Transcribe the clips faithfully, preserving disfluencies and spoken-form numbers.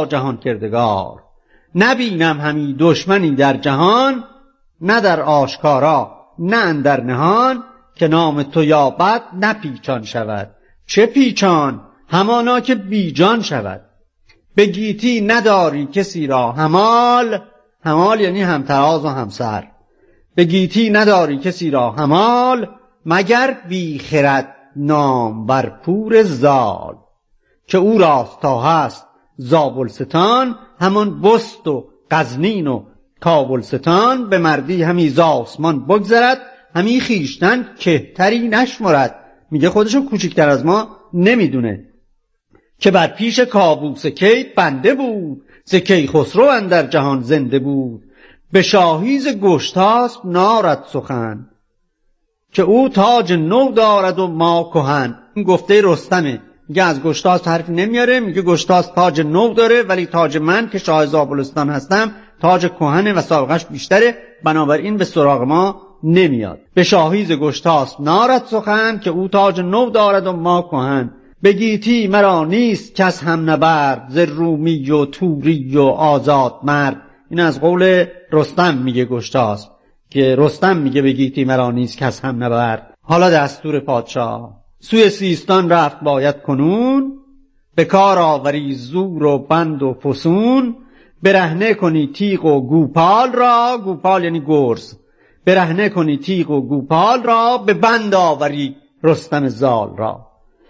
با جهان کردگار. نبینم همی دشمنی در جهان، نه در آشکارا نه اندر نهان. که نام تو یابد نه پیچان شود، چه پیچان؟ همانا که بیجان شود. به گیتی نداری کسی را همال، همال یعنی همتراز و همسر. به گیتی نداری کسی را همال، مگر بی خرد نام بر پور زال. که او راست تا هست زابلستان، همان بست و غزنین و کابلستان. به مردی همی ز آسمان بگذرد، همی خویشتن کهتری نشمرد. میگه خودشو کوچکتر از ما نمیدونه. که بر پیش کابوس کی بنده بود، ز کیخسرو اندر جهان زنده بود. به شاهی ز گشتاسپ نارد سخن، که او تاج نو دارد و ما کهن. این گفته رستمه، میگه از گشتاسپ حرفی نمیاره. میگه گشتاسپ تاج نو داره، ولی تاج من که شاه زابلستان هستم تاج کهنه و سابقش بیشتره، بنابراین به سراغ ما نمیاد. به شاهی ز گشتاسپ نارد سخن، که او تاج نو دارد و ما کهن. به گیتی مرا نیست کس هم نبرد، ز رومی و توری و آزاد مرد. این از قول رستم میگه گشتاسپ، که رستم میگه به گیتی مرا نیست کس هم نبرد. حالا دستور پادشاه: سوی سیستان رفت باید کنون، به کار آوری زور و بند و فسون. برهنه کنی تیغ و گوپال را، گوپال یعنی گرز. برهنه کنی تیغ و گوپال را، به بند آوری رستم زال را.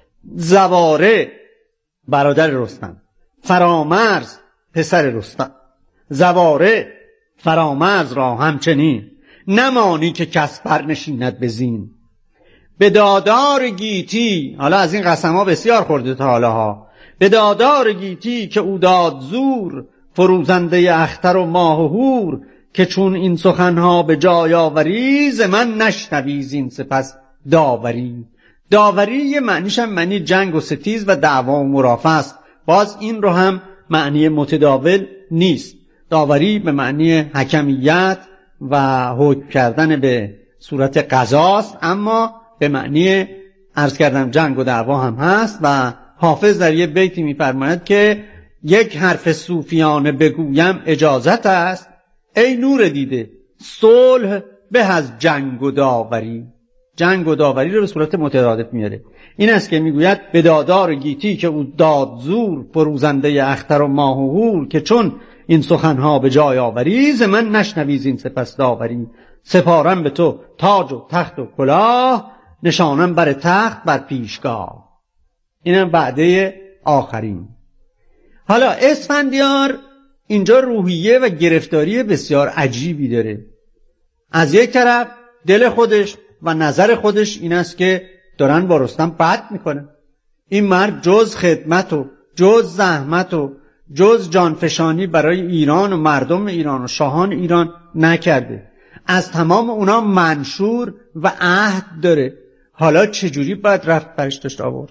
زواره برادر رستم، فرامرز پسر رستم. زواره فرامرز را همچنین، نمانی که کس برنشیند به زین. به دادار گیتی، حالا از این قسم ها بسیار خورده تا حالا ها. به دادار گیتی که او داد زور، فروزنده اختر و ماه و هور. که چون این سخنها به جای آوری، ز من نشنوی زین سپس داوری. داوری یه معنیش هم معنی جنگ و ستیز و دعوا و مرافعه است. باز این رو هم معنی متداول نیست. داوری به معنی حکمیت و حکم کردن به صورت قضاست، اما به معنی عرض کردم جنگ و دعوا هم هست. و حافظ در یه بیتی می‌فرماید که یک حرف صوفیانه بگویم اجازت است، ای نور دیده صلح به از جنگ و داوری. جنگ و داوری رو به صورت مترادف میاره. این است که میگوید به دادار گیتی که او داد زور، فروزنده اختر و ماه و هور. که چون این سخنها به جای آوری، ز من نشنوی زین سپس داوری. سپارم به تو تاج و تخت و کلاه، نشانم بر تخت بر پیشگاه. اینم وعده آخرین. حالا اسفندیار اینجا روحیه و گرفتاری بسیار عجیبی داره. از یک طرف دل خودش و نظر خودش این است که دارن با رستم بد میکنه. این مرد جز خدمت و جز زحمت و جز جانفشانی برای ایران و مردم ایران و شاهان ایران نکرده. از تمام اونا منشور و عهد داره. حالا چجوری باید رفت برش داشت آورد؟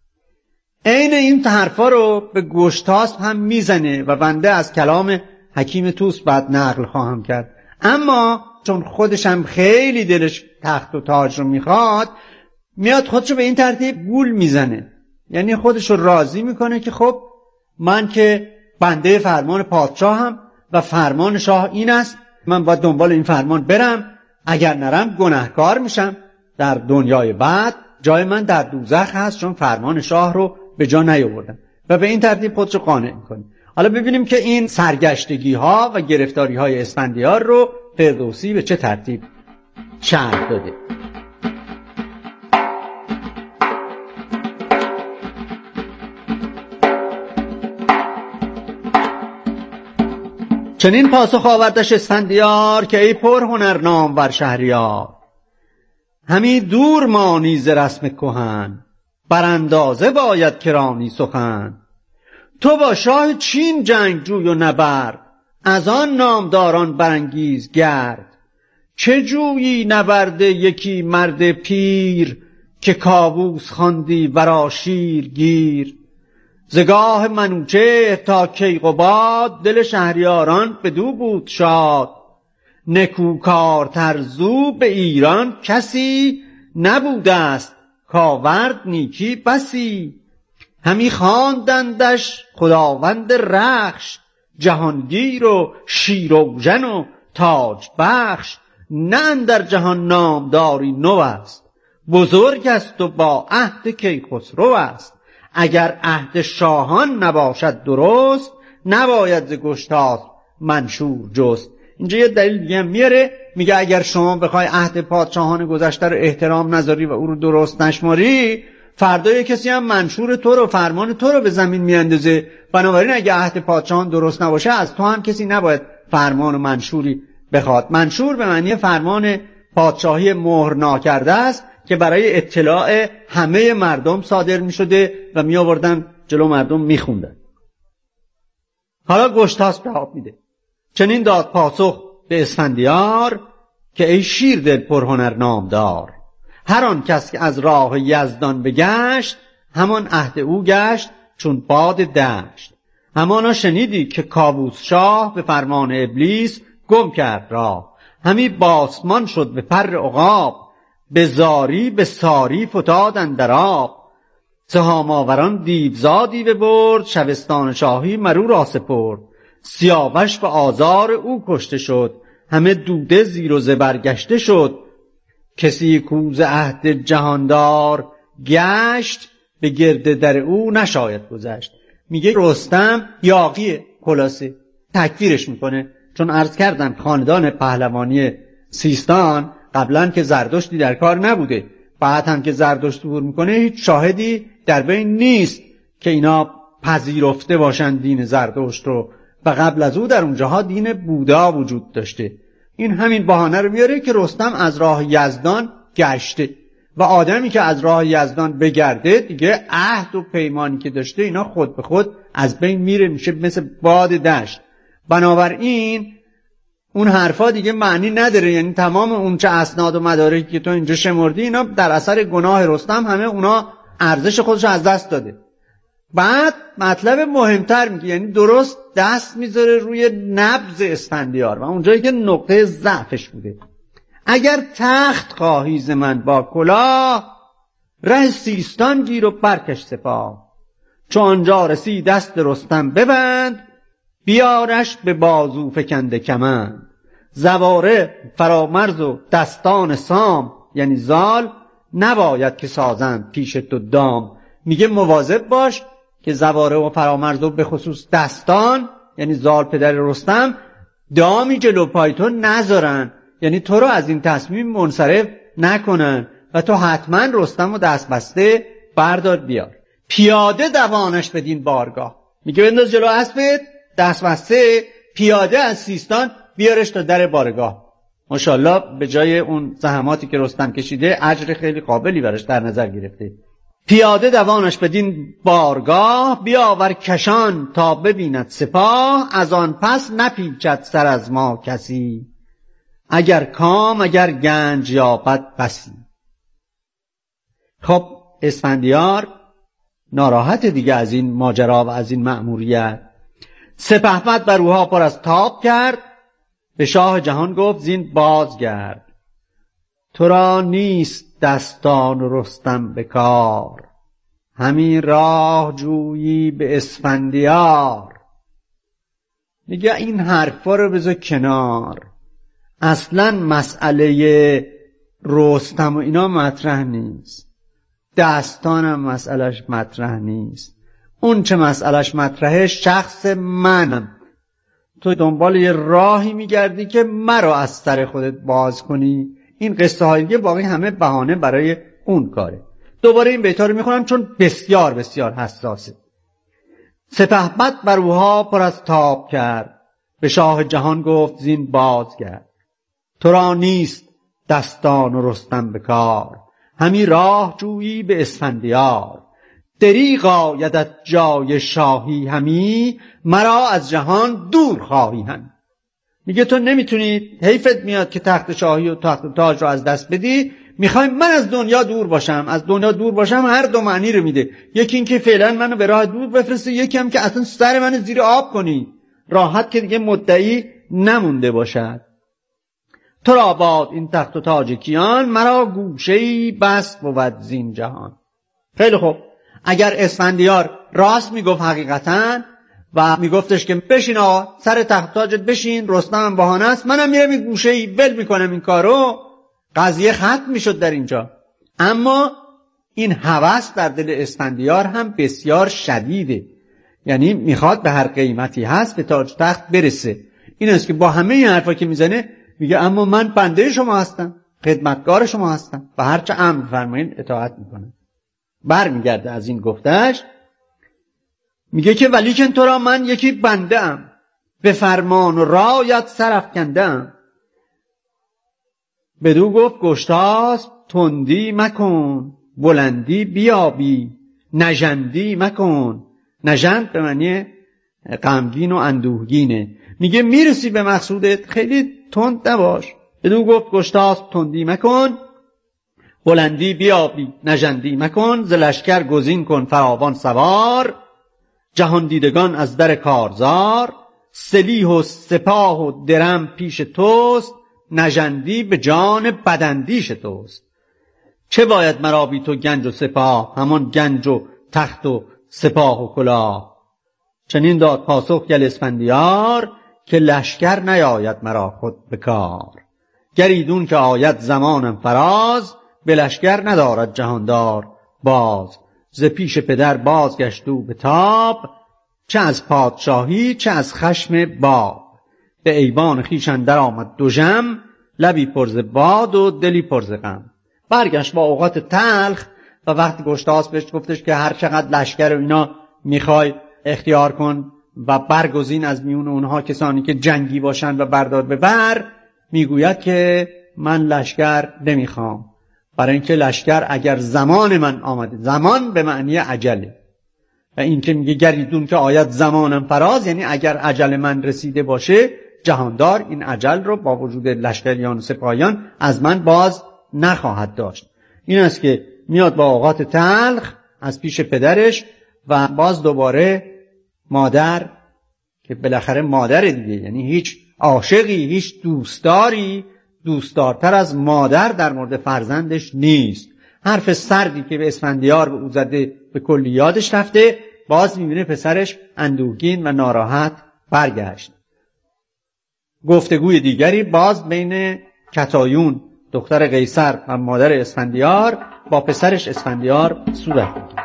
عین این حرفا رو به گشتاسپ هم میزنه و بنده از کلام حکیم طوس بعد نقل خواهم کرد. اما چون خودش هم خیلی دلش تخت و تاج رو میخواد، میاد خودشو به این ترتیب گول میزنه. یعنی خودشو راضی میکنه که خب من که بنده فرمان پادشاهم و فرمان شاه این است، من باید دنبال این فرمان برم. اگر نرم گناهکار میشم. در دنیای بعد جای من در دوزخ هست، چون فرمان شاه رو به جا نیاوردم. و به این ترتیب خودشو قانع میکنه. حالا ببینیم که این سرگشتگی ها و گرفتاری های اسفندیار رو فردوسی به چه ترتیب شرح داده. چنین پاسخ آوردش اسفندیار که ای پر هنر نامور شهریار، همی دور مانی ز رسم کهن، براندازه باید کرانی سخن. تو با شاه چین جنگ جوی و نبرد، از آن نامداران برانگیز گرد. چه جویی نبرد یکی مرد پیر، که کاووس خواندی ورا شیر گیر. زگاه منوچهر تا کیقباد، دل شهریاران بدو بود شاد. نکوکارتر زو به ایران کسی، نبوده است کاورد نیکی بسی. همی خواندندش خداوند رخش، جهانگیر و شیراوژن و تاج بخش. نه اندر جهان نامداری نو است، بزرگ است و با عهد کیخسرو است. اگر عهد شاهان نباشد درست، نباید ز گشتاسپ منشور جست. اینجا یه دلیل دیگه میاره، میگه اگر شما بخوای عهد پادشاهان گذشته رو احترام نذاری و او رو درست نشماری، فردا یه کسی هم منشور تو رو، فرمان تو رو به زمین میاندازه. بنابراین اگه عهد پادشاهان درست نباشه، از تو هم کسی نباید فرمان و منشوری بخواد. منشور به معنی فرمان پادشاهی مهر ناکرده است که برای اطلاع همه مردم صادر میشده و می آوردن جلو مردم میخوندن. حالا گشتاسپ جواب میده. چنین داد پاسخ به اسفندیار که ای شیر دل پرهنر نامدار، هر آن کس که از راه یزدان بگشت، همان عهد او گشت چون باد دشت. همانا شنیدی که کاووس شاه به فرمان ابلیس گم کرد راه. همی باسمان شد به پر عقاب، به زاری به ساری فتاد اندر آب. سهام آوران دیوزادی ببرد، شبستان شاهی مرو را سپرد. سیاوش به آزار او کشته شد، همه دوده زیر و زبر گشته شد. کسی کوز عهد جهاندار گشت، به گرد در او نشاید گذشت. میگه رستم یاغیه، خلاصه تکفیرش میکنه. چون عرض کردم خاندان پهلوانی سیستان قبلا که زردشتی در کار نبوده، بعد هم که زردشت ظهور میکنه هیچ شاهدی در بین نیست که اینا پذیرفته باشن دین زردشت رو، و قبل از او در اونجاها دین بودا وجود داشته. این همین بهانه رو میاره که رستم از راه یزدان گشته و آدمی که از راه یزدان بگرده دیگه عهد و پیمانی که داشته اینا خود به خود از بین میره، میشه مثل باد دشت. بنابراین اون حرفا دیگه معنی نداره. یعنی تمام اون چه اسناد و مدارکی که تو اینجا شمردی اینا در اثر گناه رستم همه اونا ارزش خودش از دست داده. بعد مطلب مهمتر میگه، یعنی درست دست میذاره روی نبض اسفندیار و اونجایی که نقطه ضعفش بوده. اگر تخت خواهی ز من با کلاه، ره سیستان گیر و برکش سپاه. چو آنجا رسی دست رستم ببند، بیارش به بازو فکنده کمند. زواره فرامرز و دستان سام، یعنی زال نباید که سازند پیش تو دام. میگه مواظب باش که زواره و فرامرز و به خصوص دستان، یعنی زال پدر رستم، دامی جلو پای تو نذارن، یعنی تو رو از این تصمیم منصرف نکنن و تو حتما رستم و دست بسته بردار بیار. پیاده دوانش بدین بارگاه. میگه بنداز جلو اسبت، دست بسته پیاده از سیستان بیارش تا در بارگاه. ماشاءالله به جای اون زحماتی که رستم کشیده اجر خیلی قابلی براش در نظر گرفته. پیاده دوانش بدین بارگاه، بیاور کشان تا ببیند سپاه. از آن پس نپیچد سر از ما کسی، اگر کام اگر گنج یابد بسی. خب اسفندیار ناراحت دیگه از این ماجرا و از این مأموریت. سپهبد بر اوها پر از تاب کرد، به شاه جهان گفت زین بازگرد. تو را نیست دستان رستم به کار، همین راه جویی به اسفندیار. میگه این حرفا رو بذار کنار، اصلا مسئله رستم و اینا مطرح نیست، دستانم مسئلهش مطرح نیست. اون چه مسئلهش مطرحه شخص منم. تو دنبال یه راهی میگردی که مرا از سر خودت باز کنی. این قصه های دیگه باقی همه بهانه برای اون کاره. دوباره این بیتا رو میخونم چون بسیار بسیار حساسه. سپهبد بر اوها پر از تاب کرد، به شاه جهان گفت زین بازگرد. تو را نیست دستان و رستم به کار، همی راه جویی به اسفندیار. دریغ آیدت جای شاهی همی، مرا از جهان دور خواهی همی. میگه تو نمیتونی، حیفت میاد که تخت شاهی و تخت و تاج رو از دست بدی، میخوای من از دنیا دور باشم. از دنیا دور باشم هر دو معنی رو میده. یکی این که فعلا منو به راه دور بفرسته، یکی هم که اصلا سر منو زیر آب کنی، راحت که دیگه مدعی نمونده باشد. تو را باد این تخت و تاج کیان، مرا گوشه‌ای بس بود زین جهان. خیلی خوب، اگر اسفندیار راست میگفت حقیقتا و میگفتش که بشین آقا سر تخت تاجت بشین، رستم بهانه است، منم میرم این گوشه‌ای ول میکنم این کارو، قضیه ختم میشد در اینجا. اما این هوس در دل اسفندیار هم بسیار شدیده، یعنی میخواد به هر قیمتی هست به تاج تخت برسه. این است که با همه این حرفا که میزنه میگه اما من بنده شما هستم، خدمتگار شما هستم و هرچه امر فرمایین اطاعت میکنم. برمیگرده از این گفتش میگه که ولیکن تو را من یکی بنده ام، به فرمان و رایت سرافکنده ام. بدو گفت گشتاسپ تندی مکن، بلندی بیابی نژندی مکن. نژند به معنی غمگین و اندوهگینه. میگه میرسی به مقصودت، خیلی تند نباش. بدو گفت گشتاسپ تندی مکن، بلندی بیابی نژندی مکن. ز لشکر گزین کن فراوان سوار، جهان دیدگان از در کارزار. سلیح و سپاه و درم پیش توست، نژندی به جان بداندیش توست. چه باید مرا بی تو گنج و سپاه، همان گنج و تخت و سپاه و کلاه. چنین داد پاسخ گل اسفندیار، که لشکر نیاید مرا خود به کار. گریدون که آید زمانم فراز، به لشکر ندارد جهاندار باز. ز پیش پدر بازگشت او به تاب، چه از پادشاهی چه از خشم باب. به ایوان خویش اندر آمد دژم، لبی پر ز باد و دلی پر ز غم. برگشت با اوقات تلخ و وقتی گشتاسپ بهش گفتش که هر چقدر لشکر و اینا میخوای اختیار کن و برگزین از میون اونها کسانی که جنگی باشن و بردار ببر، میگوید که من لشکر نمیخوام، برای اینکه لشکر اگر زمان من آمده، زمان به معنی عجله، و این که میگه گریدون که آید زمانم فراز، یعنی اگر اجل من رسیده باشه جهاندار این اجل رو با وجود لشکریان و سپاهیان از من باز نخواهد داشت. این است که میاد با اوقات تلخ از پیش پدرش و باز دوباره مادر که بالاخره مادر دیگه، یعنی هیچ عاشقی هیچ دوستداری دوستدارتر از مادر در مورد فرزندش نیست. حرف سردی که به اسفندیار به او زده به کلی یادش رفته، باز میبینه پسرش اندوهگین و ناراحت برگشت. گفتگوی دیگری باز بین کتایون دختر قیصر و مادر اسفندیار با پسرش اسفندیار صورت میگیره.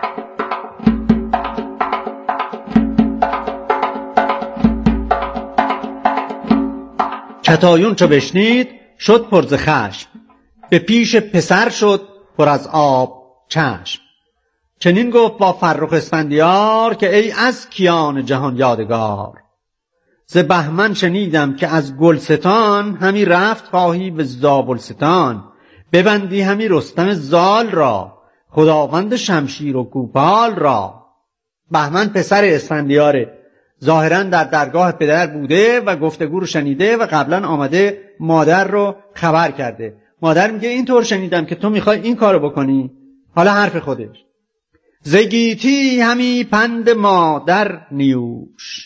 کتایون چو بشنید شد پر ز خشم، به پیش پسر شد پر از آب چشم. چنین گفت با فرخ اسفندیار، که ای از کیان جهان یادگار. ز بهمن شنیدم که از گلستان، همی رفت خواهی به زابلستان. ببندی همی رستم زال را، خداوند شمشیر و کوپال را. بهمن پسر اسفندیاره، ظاهرا در درگاه پدر بوده و گفتگو رو شنیده و قبلا آمده مادر رو خبر کرده. مادر میگه اینطور شنیدم که تو میخوای این کارو بکنی. حالا حرف خودش: ز گیتی همی پند مادر نیوش.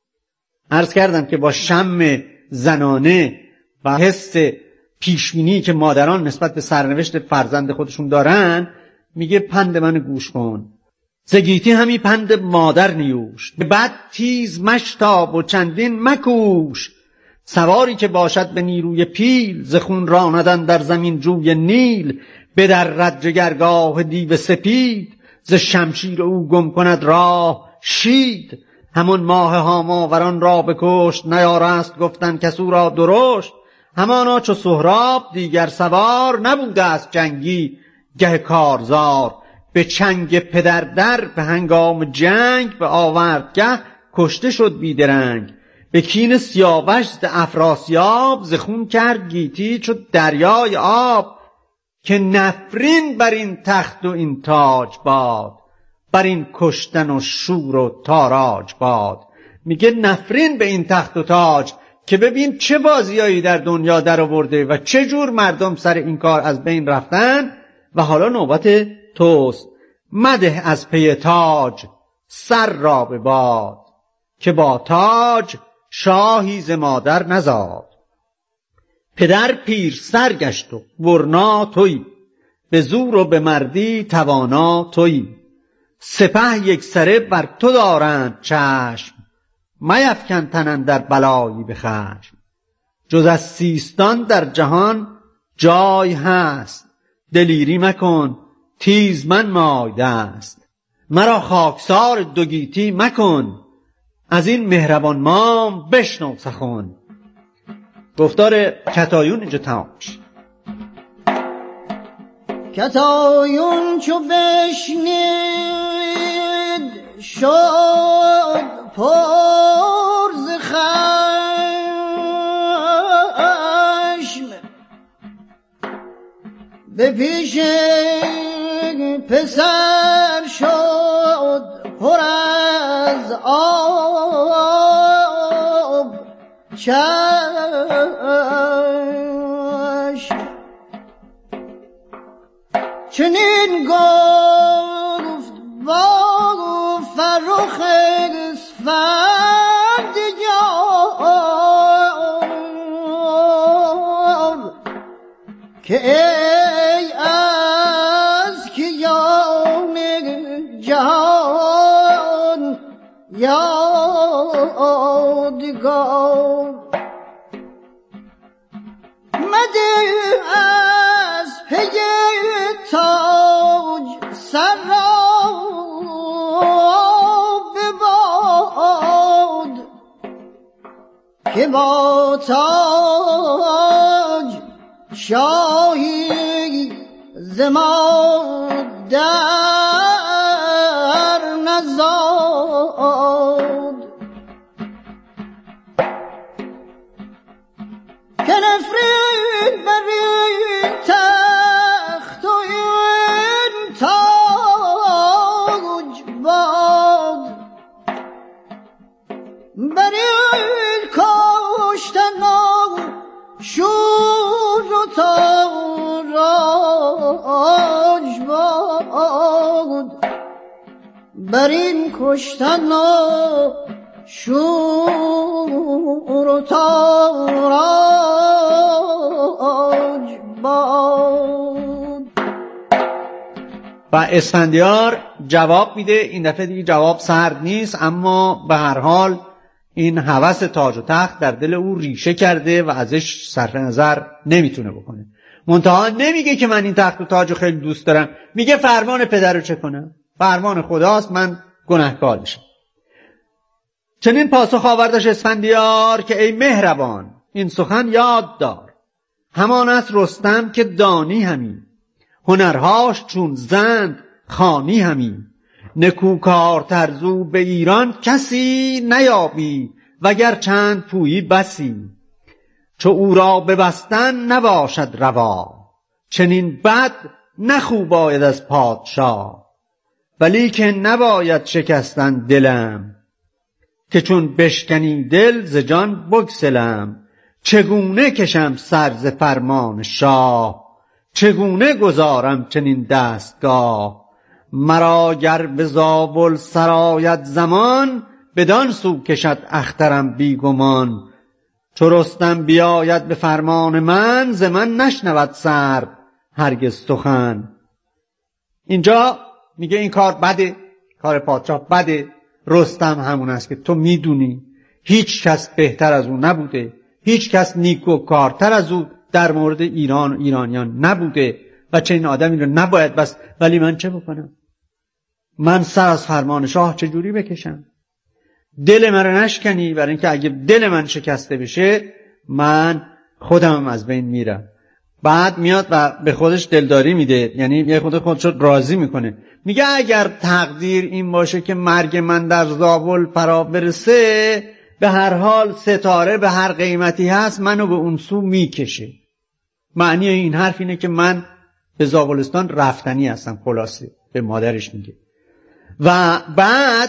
عرض کردم که با شم زنانه و حس پیشبینی که مادران نسبت به سرنوشت فرزند خودشون دارن، میگه پند من گوش کن. ز گیتی همی پند مادر نیوش، به بد تیز مشتاب و چندین مکوش. سواری که باشد به نیروی پیل، ز خون راندن در زمین جوی نیل. به در رد جگرگاه دیو سپید، ز شمشیر او گم کند راه شید. همون ماه هاماوران را بکشت، نیارست گفتن کسو را درشت. همانا چو سهراب دیگر سوار، نبوده است جنگی گه کارزار. به چنگ پدر در به هنگام جنگ، به آوردگه کشته شد بیدرنگ. به کین سیاوش ز افراسیاب، ز خون کرد گیتی چو دریای آب. که نفرین بر این تخت و این تاج باد، بر این کشتن و شور و تاراج باد. میگه نفرین به این تخت و تاج، که ببین چه بازیایی در دنیا در آورده و چه جور مردم سر این کار از بین رفتن و حالا نوبت توست. مده از پی تاج سر را به باد، که با تاج شاهی ز مادر نزاد. پدر پیر سر گشت و ورنا تویی، به زور و به مردی توانا تویی. سپه یک سره بر تو دارند چشم، میفکن تن اندر بلایی به خشم. جز از سیستان در جهان جای هست، دلیری مکن تیز من مای دست. مرا خاکسار دو گیتی مکن، از این مهربان مام بشنو سخن. گفتار کتایون اینجا تمام میشه. کتایون چو بشنید شد پر ز خشم، به پیش پسر شد پر از آب چشم. چنین گفت با فرخ اسفندیار که ای از کیان جهان یادگار، مده از پی تاج سر را بباد که با تاج شاهی ز مادر نزاد. که نفرین بر این تخت و این تاج باد، بر این کشتن و شور و تاراج باد، بر این کشتن و شور و تاراج باد. و اسفندیار جواب میده. این دفعه دیگه جواب سرد نیست، اما به هر حال این هوس تاج و تخت در دل او ریشه کرده و ازش صرف نظر نمیتونه بکنه. منتها نمیگه که من این تخت و تاج رو خیلی دوست دارم، میگه فرمان پدر رو چه کنم؟ فرمان خداست، من گناهکار میشم. چنین پاسخ آوردش اسفندیار که ای مهربان این سخن یاد دار، همان است رستم که دانی همی، هنرهاش چون زند خانی همی. نکوکار ترزو به ایران کسی نیابی، وگر چند پویی بسی. چو او را ببستن نباشد روا، چنین بد نخوب باید از پادشاه. ولی که نباید شکستن دلم، که چون بشکنی دل ز جان بگسلم. چگونه کشم سر ز فرمان شاه، چگونه گذارم چنین دستگاه. مرا گر به زابل سرایت زمان، بدان سو کشد اخترم بیگمان. چو رستم بیاید به فرمان من، ز من نشنود سرد هرگز سخن. اینجا میگه این کار بده، کار پادشاه بده. رستم همون است که تو میدونی، هیچ کس بهتر از او نبوده، هیچ کس نیکوکارتر از او در مورد ایران و ایرانیان نبوده و چه این آدمی رو نباید بس. ولی من چه بکنم؟ من سر از فرمان شاه چجوری بکشم؟ دل من رو نشکنی، برای اینکه اگه دل من شکسته بشه من خودم از بین میرم. بعد میاد و به خودش دلداری میده، یعنی یه خود خودش رو راضی میکنه. میگه اگر تقدیر این باشه که مرگ من در زابل فرا برسه، به هر حال ستاره به هر قیمتی هست منو به اون سو میکشه. معنی این حرف اینه که من به زابلستان رفتنی هستم، خلاصه به مادرش میگه. و بعد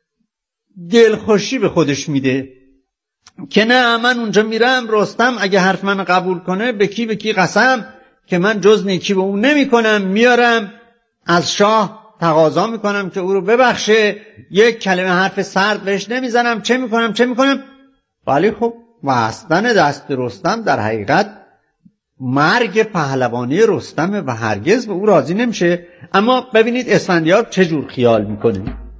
دلخوشی به خودش میده که نه، من اونجا میرم، رستم اگه حرف من قبول کنه به کی به کی قسم که من جز نیکی به اون نمی کنم، میارم از شاه تقاضا میکنم که او رو ببخشه، یک کلمه حرف سرد بهش نمیزنم، چه میکنم چه میکنم. ولی خب بستن دست رستم در حقیقت مرگ پهلوانی رستم و هرگز به او راضی نمیشه. اما ببینید اسفندیار چه جور خیال میکنه.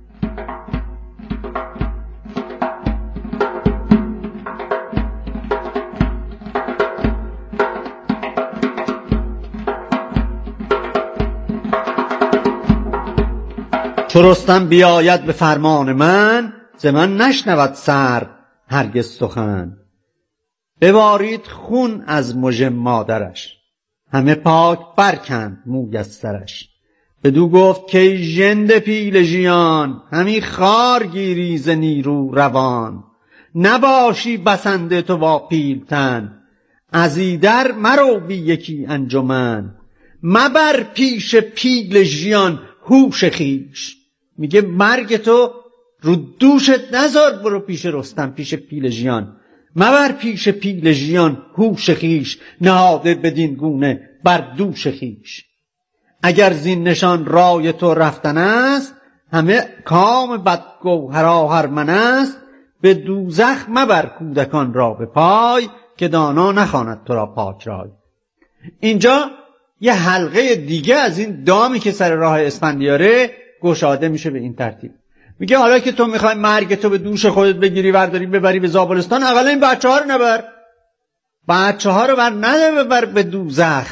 چو رستم بیاید به فرمان من، ز من نشنود سر هرگز سخن. ببارید خون از مژه مادرش، همه پاک برکند موی از سرش. بدو گفت که ژنده پیل ژیان، همی خار گیری ز نیرو روان. نباشی بسنده تو با پیلتن، از ایدر مرو بی یکی انجمن. مبر پیش پیل ژیان هوش خویش، میگه مرگ تو رو دوشت نذار، برو پیش رستم، پیش پیل ژیان. مبر پیش پیل ژیان هوش خویش، نهاده بدین گونه بر دوش خویش. اگر زین نشان رای تو رفتن است، همه کام بدگوهر هرمن است. به دوزخ مبر کودکان را به پای، که دانا نخواند تو را پاک رای. اینجا یه حلقه دیگه از این دامی که سر راه اسفندیاره گشاده میشه به این ترتیب. میگه حالا که تو میخوای مرگ تو به دوش خودت بگیری، ورداری ببری به زابلستان، اولا این بچه ها رو نبر، بچه ها رو بر نده ببر به دوزخ.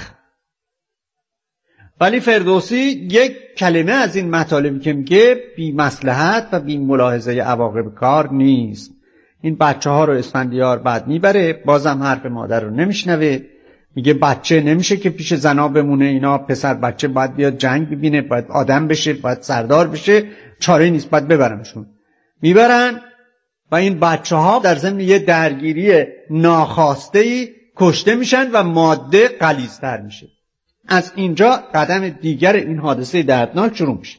ولی فردوسی یک کلمه از این مطالبی که میگه بی مصلحت و بی ملاحظه عواقب کار نیست. این بچه ها رو اسفندیار بعد میبره، بازم حرف مادر رو نمیشنوه. میگه بچه نمیشه که پیش زنا بمونه، اینا پسر بچه باید بیاد جنگ ببینه، باید آدم بشه، باید سردار بشه، چاره نیست، باید ببرمشون. میبرن و این بچه ها در ضمن یه درگیری ناخواسته‌ای کشته میشن و ماده غلیظتر میشه. از اینجا قدم دیگر این حادثه دردناک شروع میشه.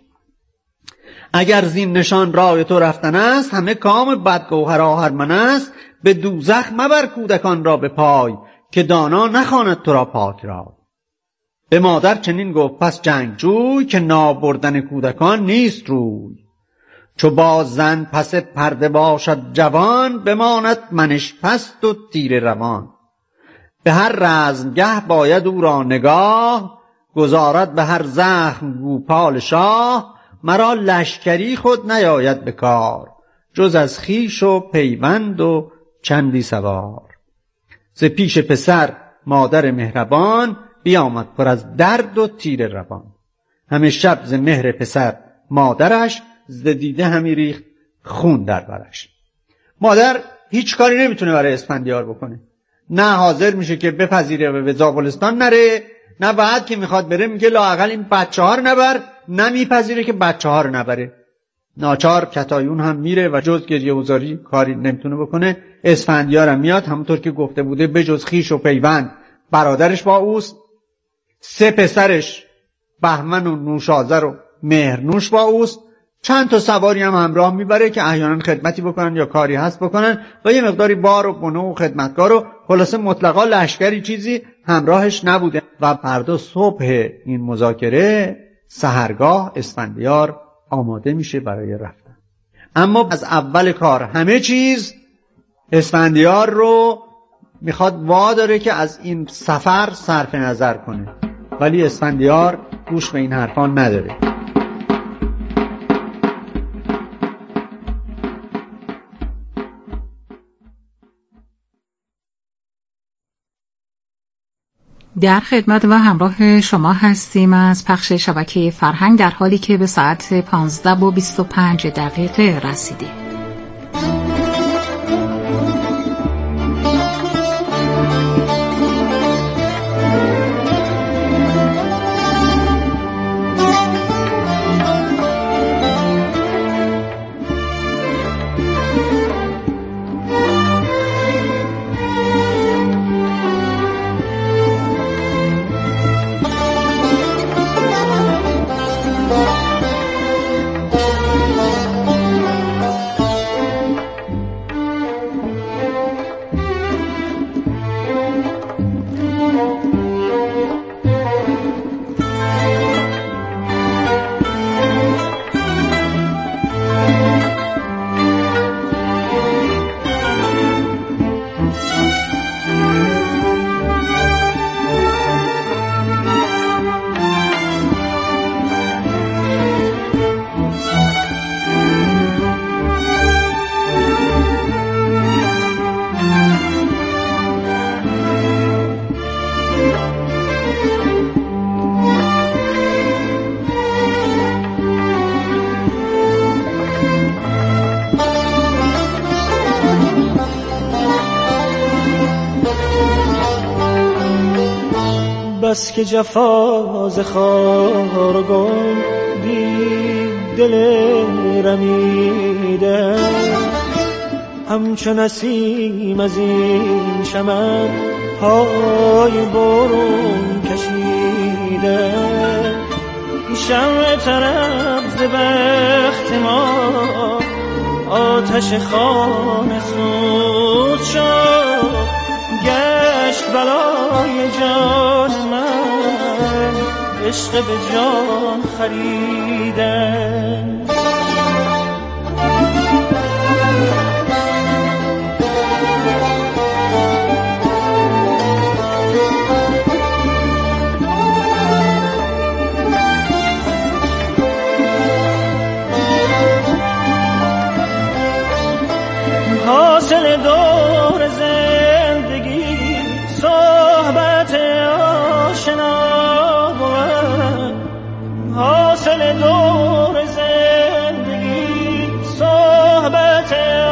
اگر زین نشان راه تو رفتن است، همه کام بدگوهر هرمن است. به دوزخ مبر کودکان را به پای، که دانا نخواند تو را پاک را. به مادر چنین گفت پس جنگجوی، که نابردن کودکان نیست روی. چو باز زن پس پرده باشد جوان، بماند منش پست و تیر روان. به هر رزمگه باید او را نگاه، گذارد به هر زخم گوپال شاه. مرا لشکری خود نیاید به کار، جز از خویش و پیوند و چندی سوار. ز پیش پسر مادر مهربان، بیامد پر از درد و تیر روان. همه شب ز مهر پسر مادرش، ز دیده همی ریخت خون در برش. مادر هیچ کاری نمیتونه برای اسفندیار بکنه، نه حاضر میشه که بپذیره و به زابلستان نره، نه بعد که میخواد بره میگه لااقل این بچه ها رو نبر، نه میپذیره که بچه ها رو نبره. ناچار کتایون هم میره و جز گریه وزاری کاری نمیتونه بکنه. اسفندیار هم میاد، همونطور که گفته بوده به جز خویش و پیوند برادرش با اوست، سه پسرش بهمن و نوشازر و مهرنوش با اوست، چند تا سواری هم همراه میبره که احیانا خدمتی بکنن یا کاری هست بکنن و یه مقداری بار و بنو و خدمتگار و خلاصه مطلقا لشکری چیزی همراهش نبوده. و فردا صبح این مذاکره سحرگاه اسفندیار آماده میشه برای رفتن. اما از اول کار همه چیز اسفندیار رو میخواد واداره که از این سفر صرف نظر کنه، ولی اسفندیار گوش به این حرفان نداره. در خدمت و همراه شما هستیم از پخش شبکه فرهنگ، در حالی که به ساعت پانزده و بیست و پنج دقیقه رسیدیم. بس که جفاز خار و گل دید دل رمیده، همچو نسیم از این چمن پای برون کشیده. شمع طرب ز بخت ما آتش خانه سوز شد، گشت بلای جان من عشق به جان خریدن. حاصل دور زندگی صحبت آشنا بود، حاصل دور زندگی صحبت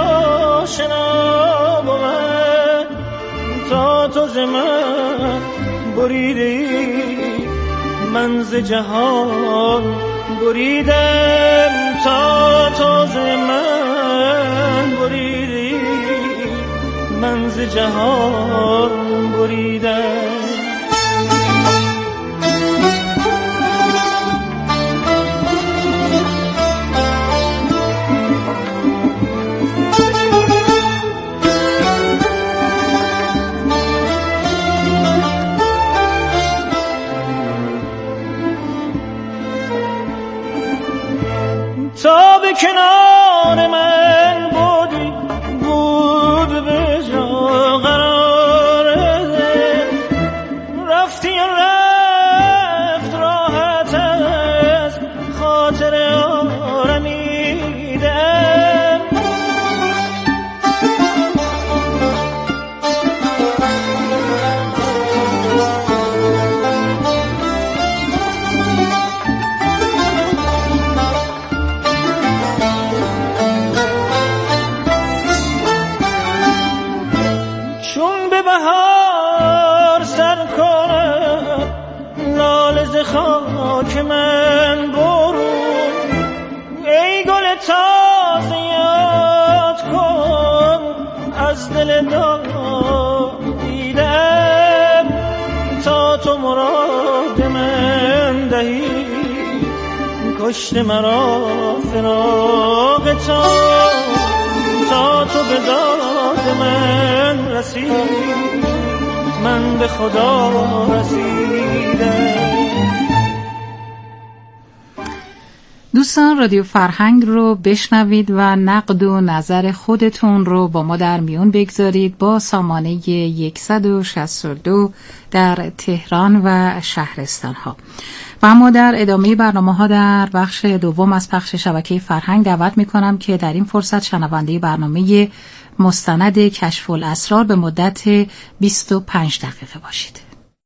آشنا بود. تا تو ز من بریدی من ز جهان بریدم، تا تو ز من بریدی من ز جهان بریدم. تا به کنار من بودی بود به جا قراره، رفتی و رفت راحت از خاطر آرمیدم. بهار سر کنم لاله ز خاک من برون، ای گل تازه یاد کن از دل داغ دیدم. تا تو مراد من دهی کشت مرا فراق تو، تا تو به داد من رسید من به خدا رسیدم. دوستان رادیو فرهنگ رو بشنوید و نقد و نظر خودتون رو با ما در میون بگذارید با سامانه صد و شصت و دو در تهران و شهرستان ها. و اما در ادامه برنامه ها در بخش دوم از پخش شبکه فرهنگ دعوت می کنم که در این فرصت شنونده برنامه مستند کشف الاسرار به مدت بیست و پنج دقیقه باشید.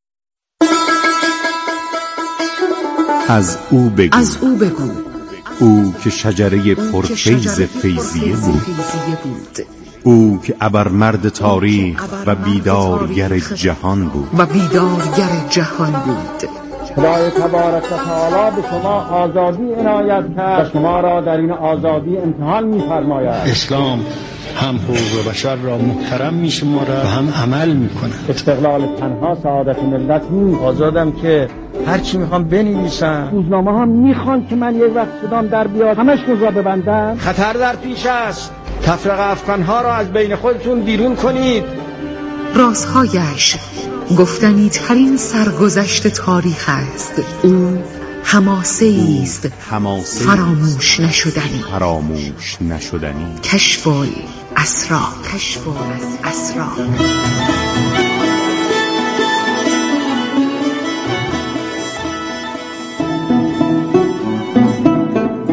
از او بگو، از او بگو، او که شجره پرفیض فیضیه بود، او که ابرمرد تاریخ و بیدارگر جهان بود و بیدارگر جهان بود. خدای تبارک و تعالی به شما آزادی عنایت کرد و شما را در این آزادی امتحان می‌فرماید. اسلام هم حقوق بشر را محترم می‌شمارد و هم عمل می‌کند. استقلال تنها سعادت ملت نیست. آزادم که هر چی میخوام بنویسم. روزنامه ها میخوان که من یک وقت صدام در بیاد همش را ببندن. خطر در پیش است. تفرقه افغانها را از بین خودتون بیرون کنید. رازهایش گفتنی ترین سرگذشت تاریخ است. او حماسه است فراموش نشدنی. فراموش نشدنی. کشف الاسرار. کشف الاسرار.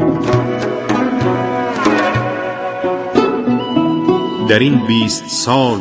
در این بیست سال